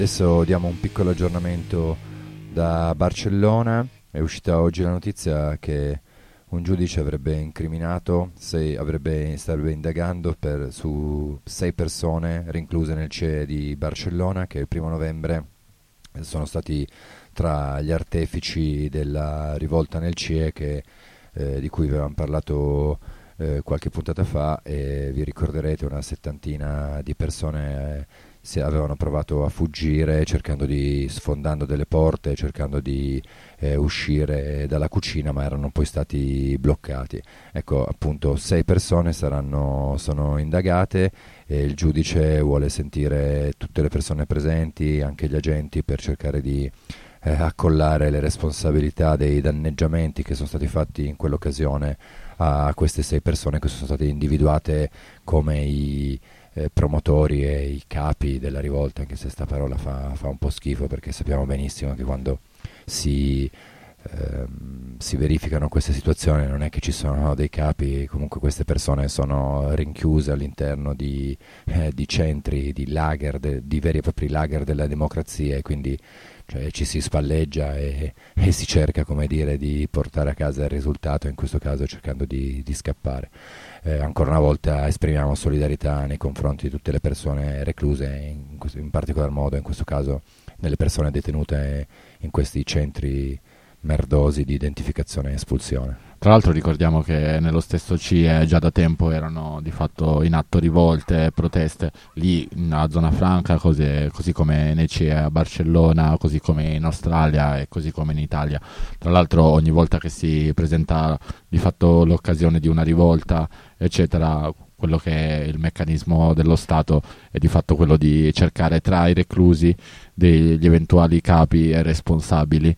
Adesso diamo un piccolo aggiornamento da Barcellona. È uscita oggi la notizia che un giudice avrebbe incriminato, starebbe indagando su 6 persone rinchiuse nel CIE di Barcellona che il 1° novembre sono stati tra gli artefici della rivolta nel CIE di cui avevamo parlato qualche puntata fa, e vi ricorderete una settantina di persone avevano provato a fuggire sfondando delle porte, cercando di uscire dalla cucina, ma erano poi stati bloccati. Ecco, appunto, 6 persone sono indagate e il giudice vuole sentire tutte le persone presenti, anche gli agenti, per cercare di accollare le responsabilità dei danneggiamenti che sono stati fatti in quell'occasione a queste 6 persone, che sono state individuate come i promotori e i capi della rivolta, anche se sta parola fa un po' schifo, perché sappiamo benissimo che quando si verificano queste situazioni non è che ci sono dei capi. Comunque queste persone sono rinchiuse all'interno di centri, di lager, di veri e propri lager della democrazia, e quindi ci si spalleggia e si cerca, come dire, di portare a casa il risultato, in questo caso cercando di scappare. Ancora una volta esprimiamo solidarietà nei confronti di tutte le persone recluse, in particolar modo in questo caso nelle persone detenute in questi centri merdosi di identificazione e espulsione. Tra l'altro ricordiamo che nello stesso CIE già da tempo erano di fatto in atto rivolte, proteste, lì nella zona franca, così come nei CIE a Barcellona, così come in Australia e così come in Italia. Tra l'altro ogni volta che si presenta di fatto l'occasione di una rivolta, eccetera, quello che è il meccanismo dello Stato è di fatto quello di cercare tra i reclusi degli eventuali capi e responsabili,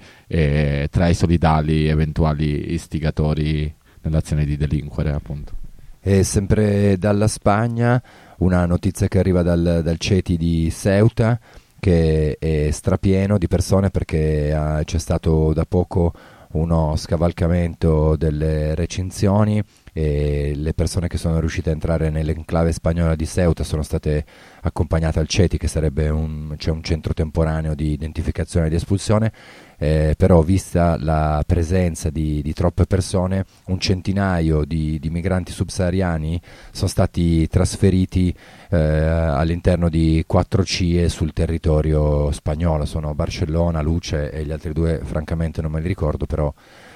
e tra i solidali eventuali istigatori nell'azione di delinquere, appunto. E sempre dalla Spagna una notizia che arriva dal CETI di Ceuta, che è strapieno di persone perché c'è stato da poco uno scavalcamento delle recinzioni, e le persone che sono riuscite a entrare nell'enclave spagnola di Ceuta sono state accompagnate al CETI, che sarebbe un centro temporaneo di identificazione e di espulsione. Però, vista la presenza di troppe persone, un centinaio di migranti subsahariani sono stati trasferiti all'interno di 4 CIE sul territorio spagnolo. Sono Barcellona, Luce e gli altri due francamente non me li ricordo, però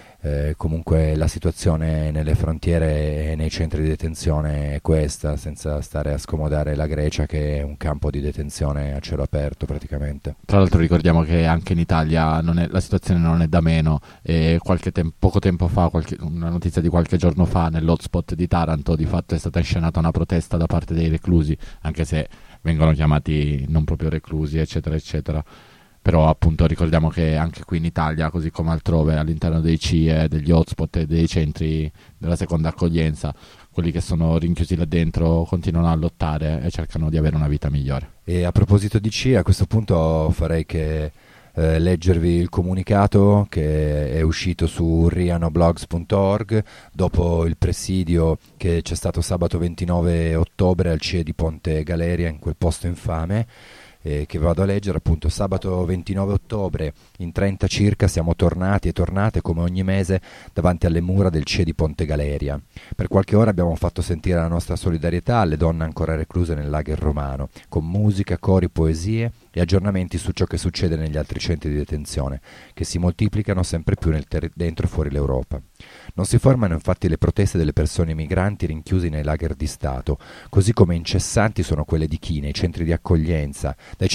comunque la situazione nelle frontiere e nei centri di detenzione è questa, senza stare a scomodare la Grecia, che è un campo di detenzione a cielo aperto praticamente. Tra l'altro ricordiamo che anche in Italia la situazione non è da meno, e poco tempo fa, una notizia di qualche giorno fa, nell'hotspot di Taranto di fatto è stata inscenata una protesta da parte dei reclusi, anche se vengono chiamati non proprio reclusi, eccetera eccetera. Però appunto ricordiamo che anche qui in Italia, così come altrove, all'interno dei CIE, degli hotspot e dei centri della seconda accoglienza, quelli che sono rinchiusi là dentro continuano a lottare e cercano di avere una vita migliore. E a proposito di CIE, a questo punto farei che leggervi il comunicato che è uscito su rianoblogs.org dopo il presidio che c'è stato sabato 29 ottobre al CIE di Ponte Galeria, in quel posto infame, che vado a leggere. Appunto, sabato 29 ottobre in 30 circa siamo tornati e tornate come ogni mese davanti alle mura del CIE di Ponte Galeria. Per qualche ora abbiamo fatto sentire la nostra solidarietà alle donne ancora recluse nel lager romano, con musica, cori, poesie e aggiornamenti su ciò che succede negli altri centri di detenzione, che si moltiplicano sempre più dentro e fuori l'Europa. Non si fermano infatti le proteste delle persone migranti rinchiusi nei lager di Stato, così come incessanti sono quelle di chi dai centri di accoglienza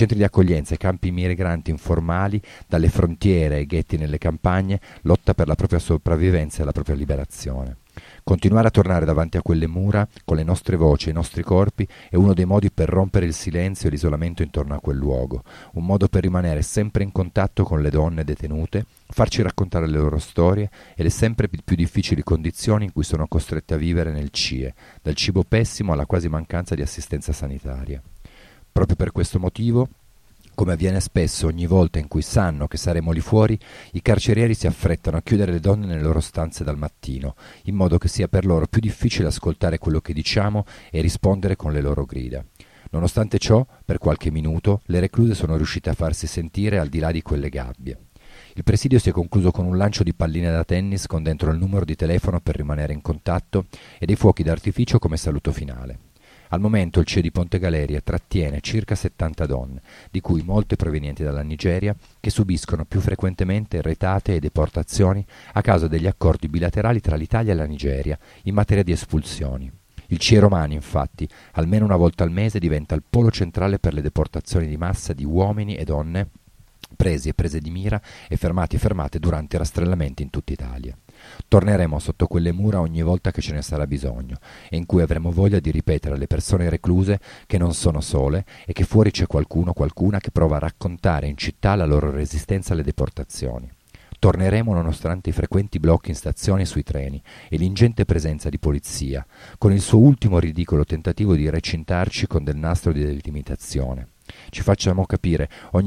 ai campi migranti informali, dalle frontiere ai ghetti nelle campagne, lotta per la propria sopravvivenza e la propria liberazione. Continuare a tornare davanti a quelle mura con le nostre voci e i nostri corpi è uno dei modi per rompere il silenzio e l'isolamento intorno a quel luogo, un modo per rimanere sempre in contatto con le donne detenute, farci raccontare le loro storie e le sempre più difficili condizioni in cui sono costrette a vivere nel CIE, dal cibo pessimo alla quasi mancanza di assistenza sanitaria. Proprio per questo motivo, come avviene spesso ogni volta in cui sanno che saremo lì fuori, i carcerieri si affrettano a chiudere le donne nelle loro stanze dal mattino, in modo che sia per loro più difficile ascoltare quello che diciamo e rispondere con le loro grida. Nonostante ciò, per qualche minuto, le recluse sono riuscite a farsi sentire al di là di quelle gabbie. Il presidio si è concluso con un lancio di palline da tennis con dentro il numero di telefono per rimanere in contatto e dei fuochi d'artificio come saluto finale. Al momento il CIE di Ponte Galeria trattiene circa 70 donne, di cui molte provenienti dalla Nigeria, che subiscono più frequentemente retate e deportazioni a causa degli accordi bilaterali tra l'Italia e la Nigeria in materia di espulsioni. Il CIE Romani, infatti, almeno una volta al mese diventa il polo centrale per le deportazioni di massa di uomini e donne presi e prese di mira e fermati e fermate durante i rastrellamenti in tutta Italia. Torneremo sotto quelle mura ogni volta che ce ne sarà bisogno e in cui avremo voglia di ripetere alle persone recluse che non sono sole e che fuori c'è qualcuno, qualcuna che prova a raccontare in città la loro resistenza alle deportazioni. Torneremo nonostante i frequenti blocchi in stazione e sui treni e l'ingente presenza di polizia, con il suo ultimo ridicolo tentativo di recintarci con del nastro di delimitazione. Ci fanno capire ogni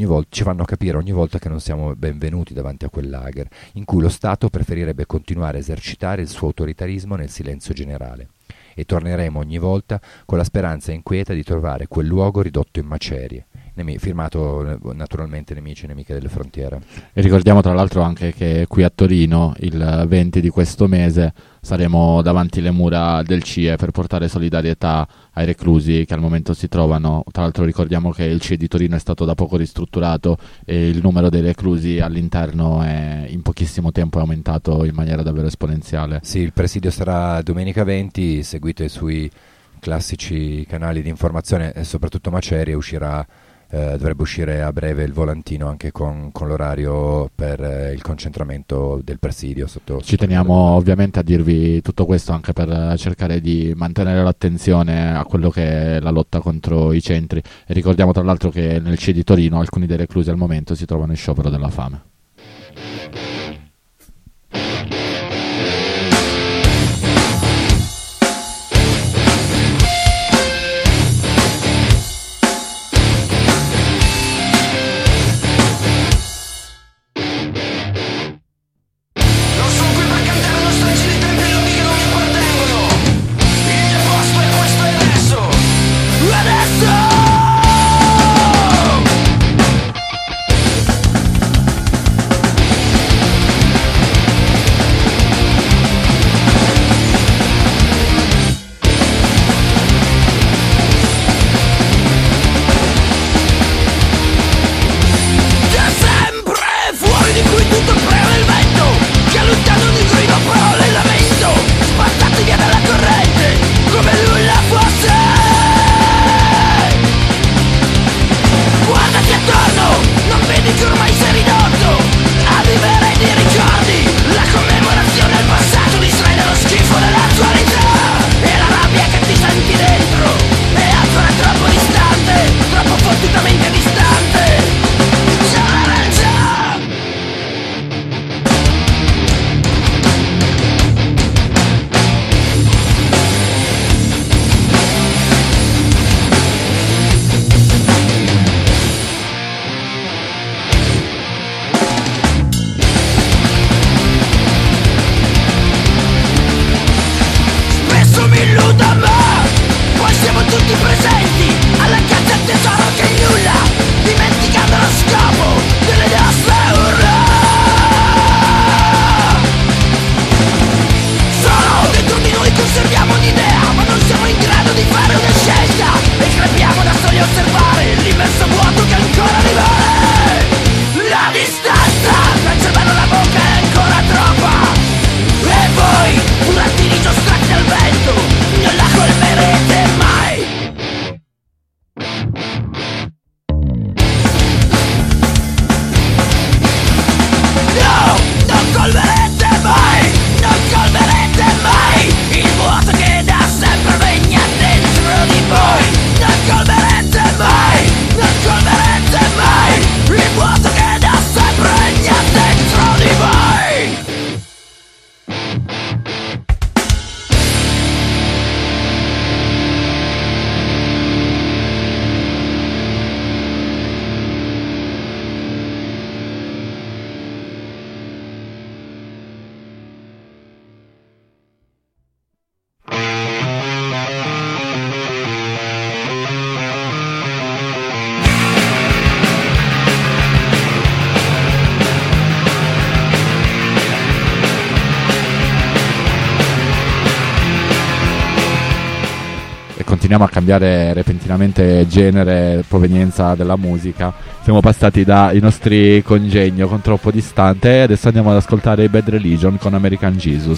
volta che non siamo benvenuti davanti a quel lager, in cui lo Stato preferirebbe continuare a esercitare il suo autoritarismo nel silenzio generale. E torneremo ogni volta con la speranza inquieta di trovare quel luogo ridotto in macerie. Firmato naturalmente Nemici e Nemiche delle Frontiere. E ricordiamo tra l'altro anche che qui a Torino il 20 di questo mese saremo davanti alle mura del CIE per portare solidarietà ai reclusi che al momento si trovano. Tra l'altro ricordiamo che il CIE di Torino è stato da poco ristrutturato e il numero dei reclusi all'interno in pochissimo tempo è aumentato in maniera davvero esponenziale. Sì, il presidio sarà domenica 20, seguite sui classici canali di informazione e soprattutto Macerie dovrebbe uscire a breve il volantino anche con l'orario per il concentramento del presidio. Ci teniamo ovviamente a dirvi tutto questo anche per cercare di mantenere l'attenzione a quello che è la lotta contro i centri e ricordiamo tra l'altro che nel CIE di Torino alcuni dei reclusi al momento si trovano in sciopero della fame. andiamo a cambiare repentinamente genere, provenienza della musica. Siamo passati dai nostri congegno con Troppo Distante e adesso andiamo ad ascoltare i Bad Religion con American Jesus.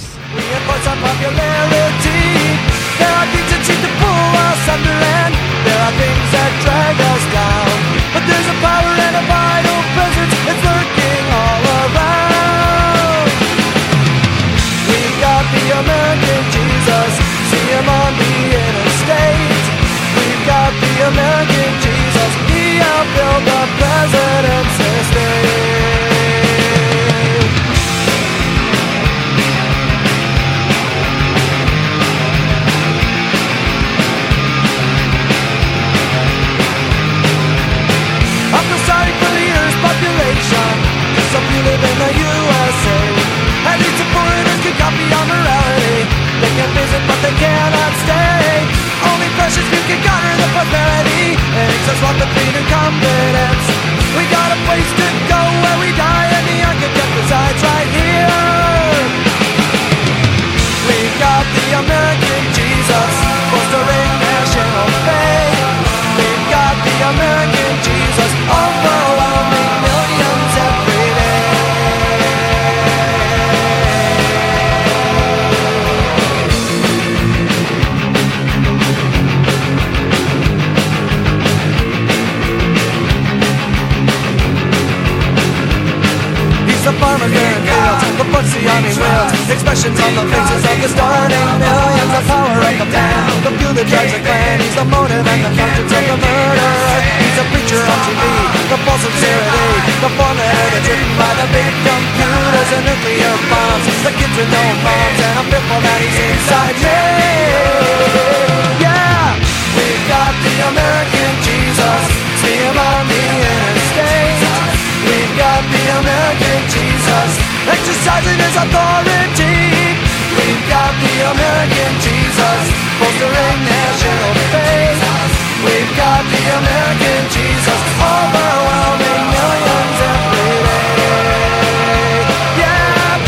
American Jesus, he outbuilt the president's estate. I feel sorry for the Earth's population, cause some you live in the USA. At least the foreigners can copy our morality. They can visit but they cannot stay. Only precious few can garner the prosperity. It makes us walk the clean and confidence. We got a place to go where we die, and the architect resides right here. We've got the American Jesus, fostering national faith. We've got the American Jesus, overwhelming millions every day. The farmers in fields, the books the army wields, expressions on the faces of the starting millions. The power of the man, the few that drives the clan. He's the motive and the conscience of the murderer. He's a preacher on TV, the false sincerity, the formula that's written by the big computers and nuclear bombs. The kids with no moms, and I'm fearful that he's inside me. Yeah, we've got the American Jesus, see him on the interstate. We've got the American Jesus, exercising his authority. We've got the American Jesus, bolstering national faith. We've got the American Jesus, overwhelming millions every day. Yeah.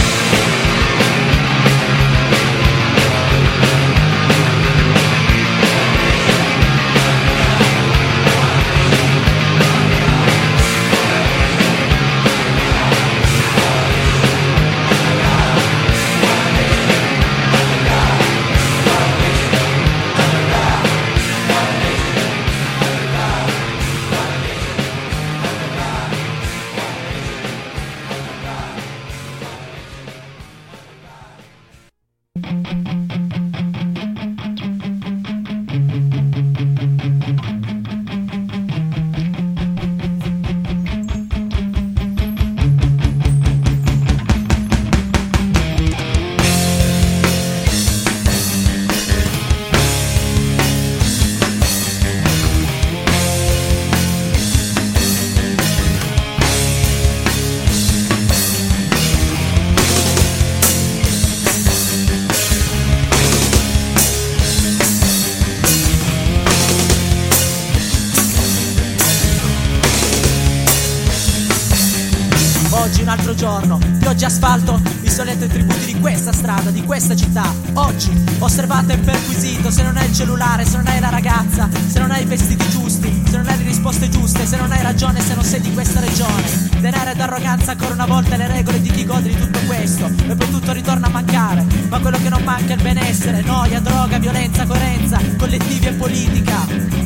Oggi un altro giorno, pioggia asfalto, i soliti tributi di questa strada, di questa città. Oggi osservato e perquisito, se non hai il cellulare, se non hai la ragazza, se non hai i vestiti giusti, se non hai le risposte giuste, se non hai ragione, se non sei di questa regione. Denaro ed arroganza, ancora una volta le regole di chi gode di tutto questo, e poi tutto ritorna a mancare. Ma quello che non manca è il benessere, noia, droga, violenza, coerenza, collettivi e politica.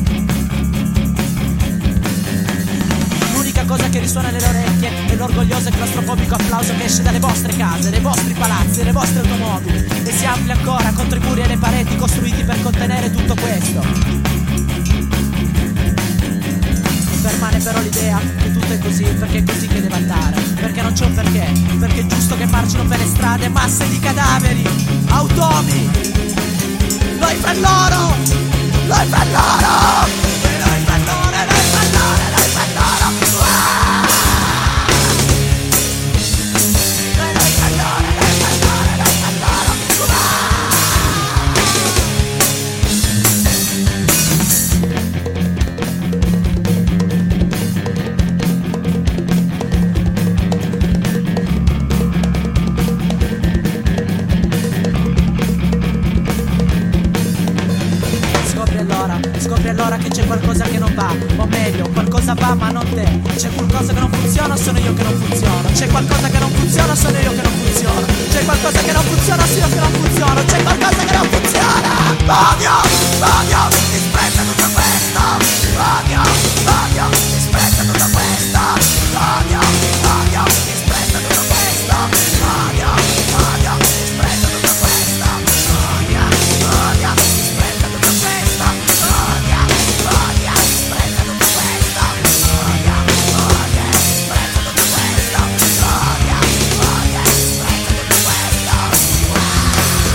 L'unica cosa che risuona nelle orecchie è l'orgoglioso e claustrofobico applauso che esce dalle vostre case, dai vostri palazzi, dalle vostre automobili, e si amplia ancora contro i muri e le pareti costruiti per contenere tutto questo. Permane però l'idea che tutto è così perché è così che deve andare, perché non c'è un perché è giusto che marcino per le strade masse di cadaveri, automi. Noi per loro, noi per loro, noi per loro, noi per loro, noi per loro. Scopri allora qualcosa che non funziona, sono io che non funziono. C'è qualcosa che non funziona, sono io che non funziono. C'è qualcosa che non funziona, sono io che non funziono. C'è qualcosa che non funziona. Odio, disprezza tutta questa. Odio, disprezza tutta questa. Odio, disprezza tutta questa. Odio, disprezza tutta questa. Odio, disprezza tutta questa. Odio, disprezza tutta questa. Odio, disprezza tutta questa. Odio, disprezza tutta questa.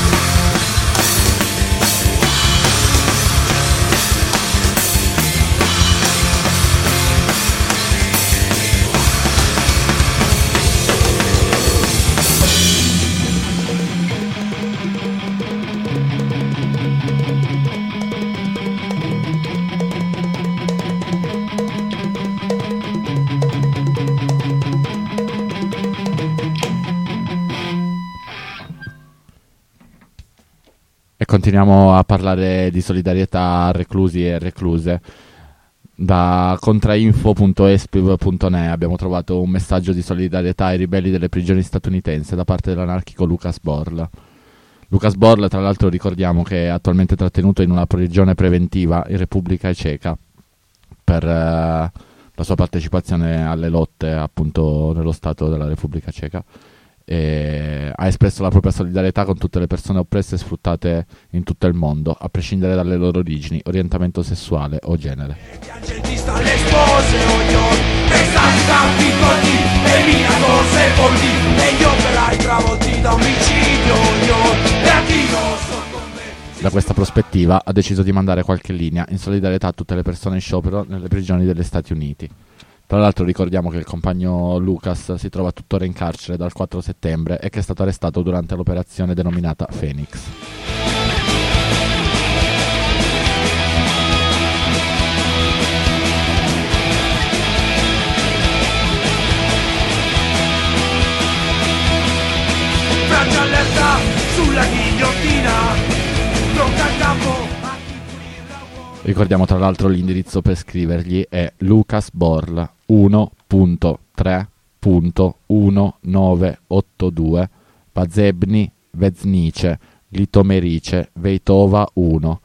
E continuiamo a parlare di solidarietà a reclusi e recluse. Da contrainfo.espiv.ne abbiamo trovato un messaggio di solidarietà ai ribelli delle prigioni statunitensi da parte dell'anarchico Lucas Borla. Lucas Borla, tra l'altro, ricordiamo che è attualmente trattenuto in una prigione preventiva in Repubblica Ceca per la sua partecipazione alle lotte appunto nello Stato della Repubblica Ceca. E ha espresso la propria solidarietà con tutte le persone oppresse e sfruttate in tutto il mondo, a prescindere dalle loro origini, orientamento sessuale o genere. Da questa prospettiva ha deciso di mandare qualche linea in solidarietà a tutte le persone in sciopero nelle prigioni degli Stati Uniti. Tra l'altro ricordiamo che il compagno Lucas si trova tuttora in carcere dal 4 settembre e che è stato arrestato durante l'operazione denominata Phoenix. Francia allerta sulla ghigliottina, pronta al campo. Ricordiamo tra l'altro l'indirizzo per scrivergli è lucasborl 1.3.1982 Pazebni Veznice Litomerice Veitova 1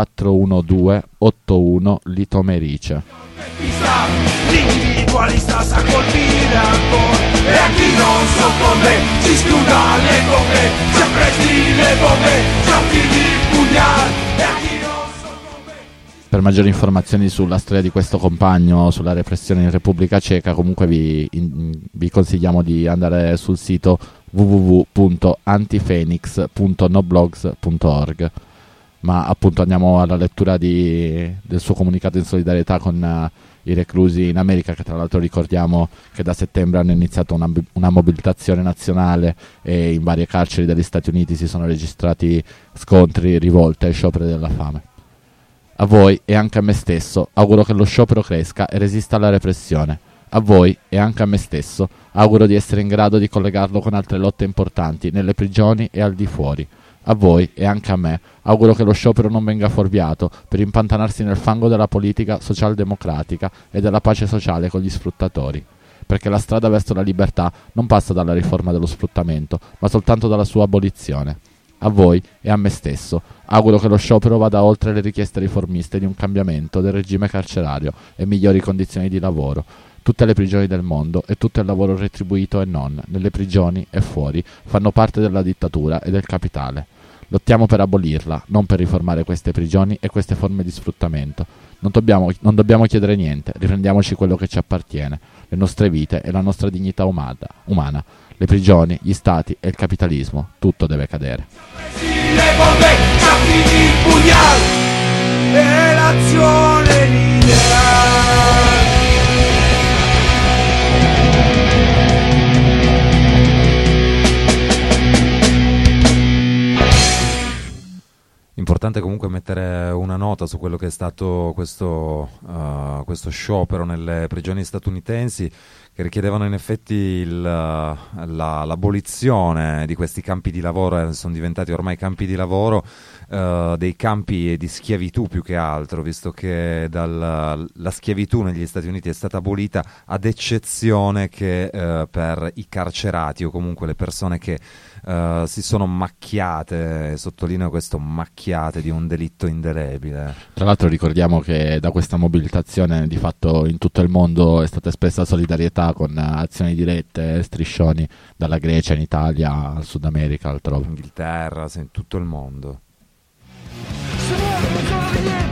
41281 Litomerice. L'individualista sa colpire ancora e a chi non soccombe si schiuda le gomme, si appresti le bombe, si affidi il pugnale e a chi Per maggiori informazioni sulla storia di questo compagno, sulla repressione in Repubblica Ceca, comunque vi consigliamo di andare sul sito www.antifenix.noblogs.org. Ma appunto andiamo alla lettura del suo comunicato in solidarietà con i reclusi in America, che tra l'altro ricordiamo che da settembre hanno iniziato una mobilitazione nazionale e in varie carceri degli Stati Uniti si sono registrati scontri, rivolte e scioperi della fame. A voi e anche a me stesso auguro che lo sciopero cresca e resista alla repressione. A voi e anche a me stesso auguro di essere in grado di collegarlo con altre lotte importanti nelle prigioni e al di fuori. A voi e anche a me auguro che lo sciopero non venga fuorviato per impantanarsi nel fango della politica socialdemocratica e della pace sociale con gli sfruttatori. Perché la strada verso la libertà non passa dalla riforma dello sfruttamento, ma soltanto dalla sua abolizione. A voi e a me stesso auguro che lo sciopero vada oltre le richieste riformiste di un cambiamento del regime carcerario e migliori condizioni di lavoro. Tutte le prigioni del mondo e tutto il lavoro retribuito e non, nelle prigioni e fuori, fanno parte della dittatura e del capitale. Lottiamo per abolirla, non per riformare queste prigioni e queste forme di sfruttamento. Non dobbiamo chiedere niente, riprendiamoci quello che ci appartiene, le nostre vite e la nostra dignità umana. Le prigioni, gli stati e il capitalismo, tutto deve cadere. le bombe, sciacchi di pugnal e l'azione lineare. Importante comunque mettere una nota su quello che è stato questo sciopero nelle prigioni statunitensi, che richiedevano in effetti l'abolizione di questi campi di lavoro, sono diventati ormai campi di lavoro, dei campi di schiavitù più che altro, visto che la schiavitù negli Stati Uniti è stata abolita ad eccezione che per i carcerati o comunque le persone che si sono macchiate, sottolineo questo, macchiate di un delitto indelebile. Tra l'altro ricordiamo che da questa mobilitazione di fatto in tutto il mondo è stata espressa solidarietà con azioni dirette, striscioni dalla Grecia in Italia al Sud America, altrove. Inghilterra, in tutto il mondo. Sono